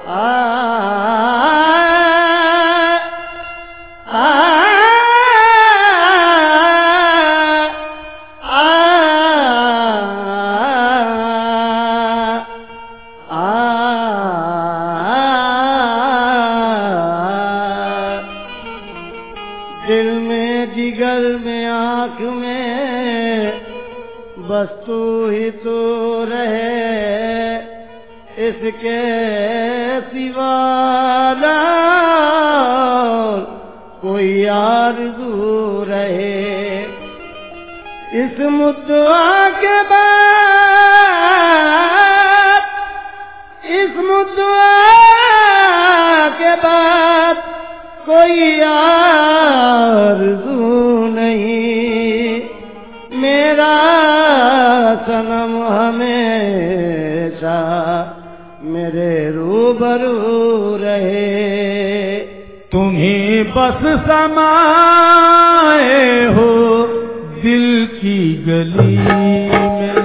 दिल में जिगर में आँख में बस तू ही तो रहे, इसके सिवा ना कोई आरज़ू रहे। इस मुद्दा के बाद, इस मुद्दा के बाद कोई आरज़ू नहीं, मेरा सनम हमेशा मेरे रूबरू रहे। तुम्ही बस समाए हो दिल की गली में,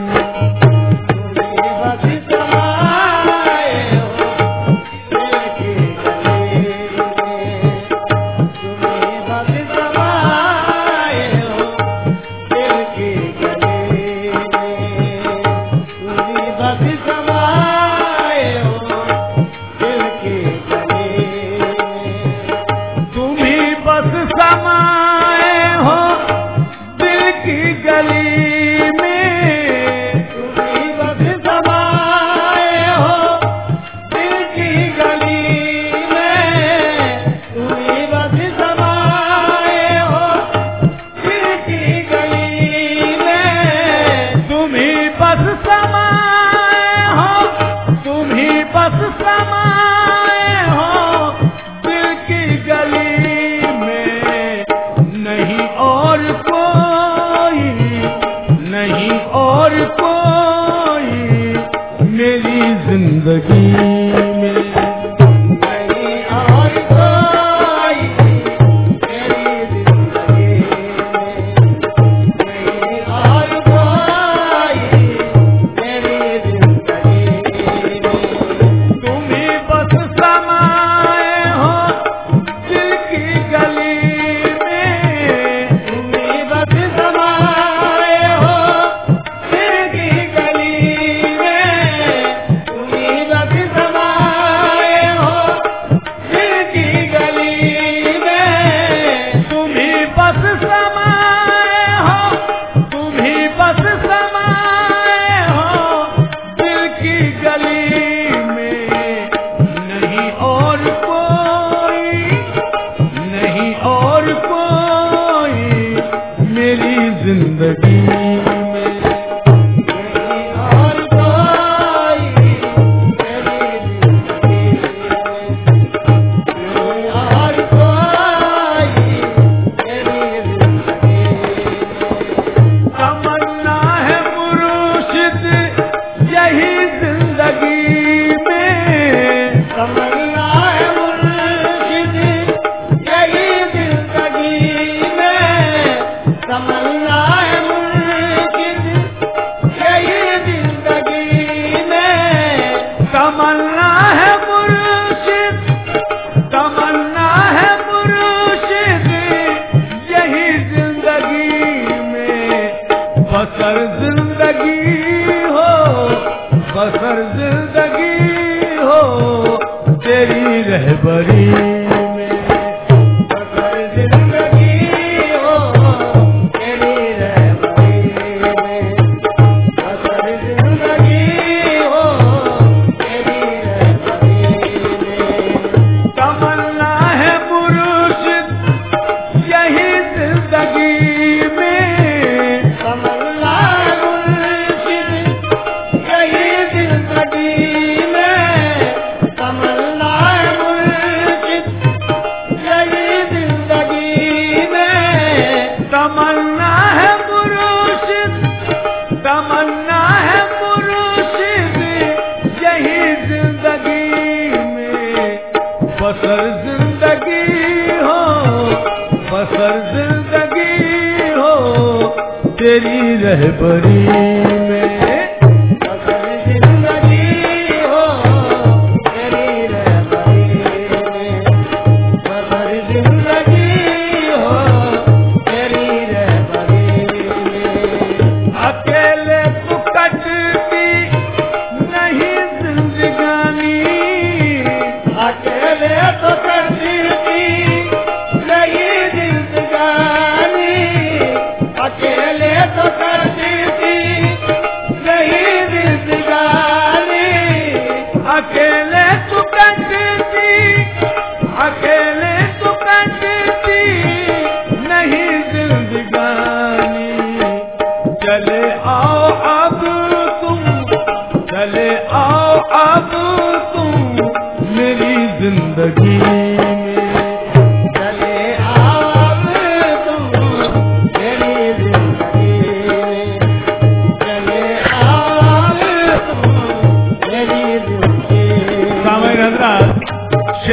जिंदगी हो तेरी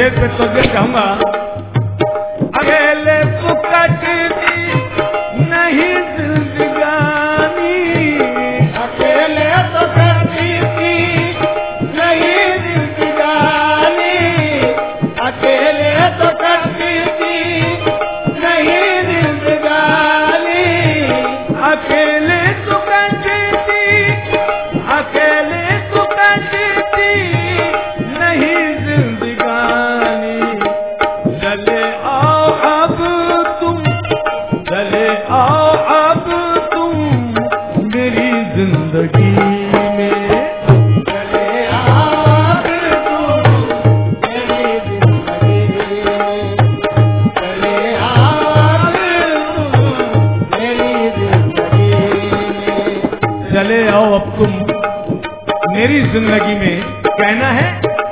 शेर पे तो दिल कहूंगा, अकेले तो कटती नहीं जिंदगानी, अकेले तो कटती नहीं जिंदगानी, अकेले तो कटती नहीं जिंदगानी, अकेले तो कटती, अकेले तो कटती नहीं जिंदगानी। चले आओ अब तुम, चले आओ अब तुम मेरी जिंदगी में, चले आओ तुम मेरी जिंदगी में, चले आओ तुम मेरी जिंदगी में, चले आओ अब तुम मेरी जिंदगी में। कहना है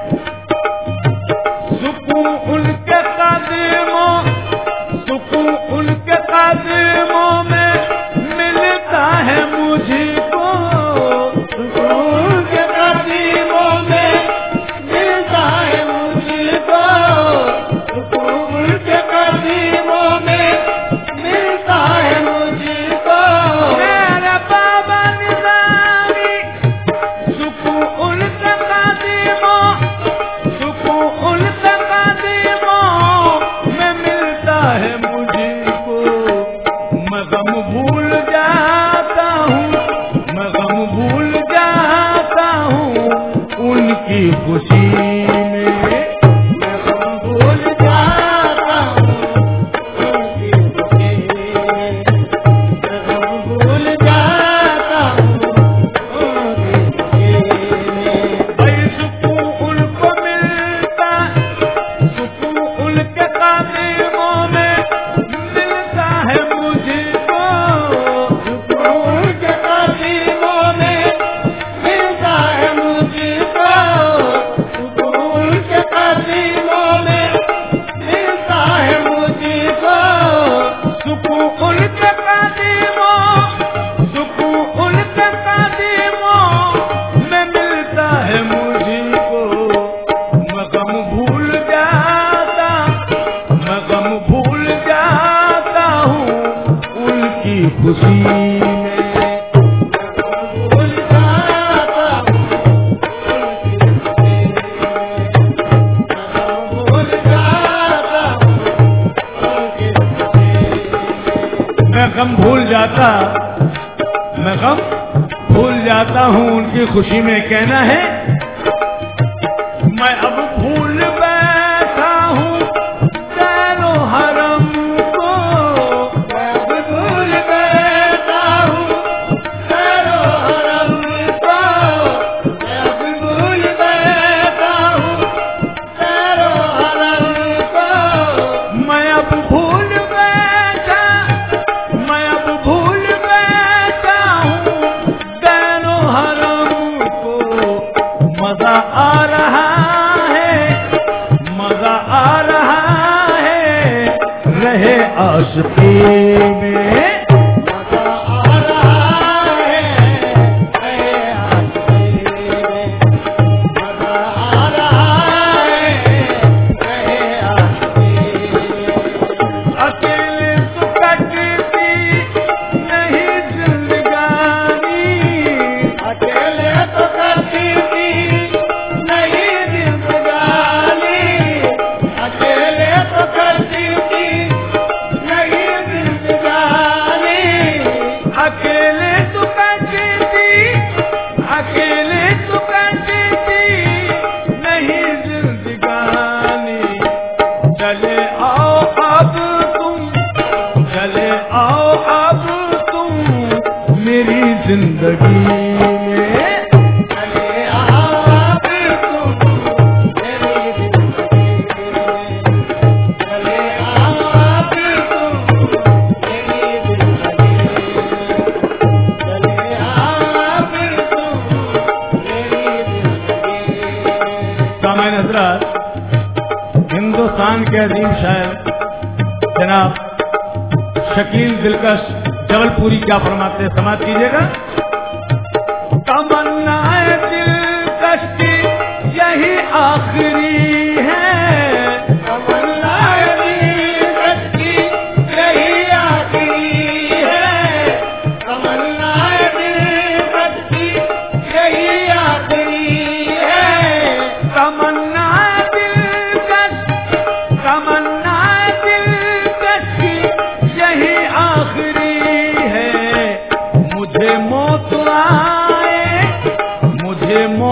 सुकून उनके कदमों, सुकून उनके कदमों में मिलता है मुझको, सुकून के कदमों में मिलता है मुझको, सुकून के कदमों में मिलता है मुझको, मेरे बाबा निजामी सुकून उनके कदमों, सुकून उनके कदमों में मिलता है मुझको। मैं गम भूल जाता हूँ, मैं गम भूल जाता हूँ उनकी खुशी में, मैं गम भूल जाता हूँ उनकी खुशी में, मैं गम भूल जाता हूँ उनकी खुशी में, भाई सुकून उनको मिलता, सुकून उनके कदमों में मिलता है मुझको, सुकून के कदमों में मिलता है मुझको, सुकून के कदमों में मिलता है मुझको, सुकून उनके कदमों, सुकून उनके कदमों में मिलता है मुझको। मैं गम भूल जाता, मैं गम भूल जाता हूँ उनकी खुशी में, भूल जाता हूँ उनकी खुशी में, भूल जाता हूँ उनकी खुशी में, मैं गम भूल जाता, मैं गम भूल जाता हूँ उनकी खुशी में। कहना है मैं अब भूल बैठा हूँ चारों हरम को, मैं अब भूल बैठा हूँ चारों हरम को, मैं अब भूल बैठा हूँ चारों हरम को, मैं अब भूल बैठा, मैं अब भूल बैठा हूँ चारों हरम को। मजा आ रहा है, मजा आ रहा है रहे आशिकी में, मजा आ रहा है नए आशिकी में, मजा आ रहा है नए आशिकी में, अकेले तो कटती नहीं जिंदगानी, अकेले तो करती थी नहीं जिंदगानी, अकेले तो करती थी नहीं जिंदगानी, अकेले तो कटती, अकेले तो कटती नहीं जिंदगानी। चले आओ अब तुम, चले आओ अब तुम मेरी जिंदगी में, चले आओ अब तुम मेरी जिंदगी में, चले आओ अब तुम मेरी जिंदगी में, चले आओ अब तुम मेरी जिंदगी में। सामान्य हजरात, हिंदुस्तान के अजीम शायर जनाब शकील दिलकश जबलपुरी क्या फरमाते हैं, समाज कीजिएगा। तमन्नाए दिलकश की यही आखिरी है,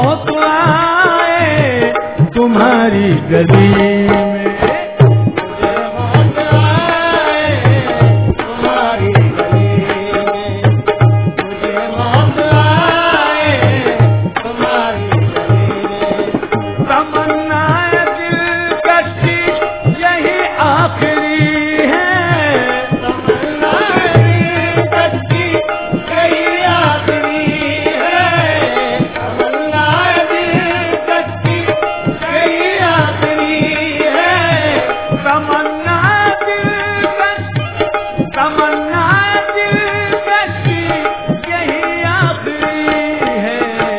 मौत आए तुम्हारी गली में। मुझे मौत आए तुम्हारी गली में, मुझे मौत आए तुम्हारी गली में। तमन्नाए दिलकशी यही आखिरी है, तमन्नाए दिलकशी यही आखिरी है, तमन्नाए दिलकशी यही आखिरी है। तमन्ना दिलकशी यही आखिरी है।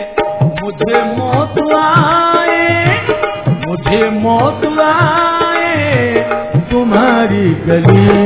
मुझे मौत आए तुम्हारी गली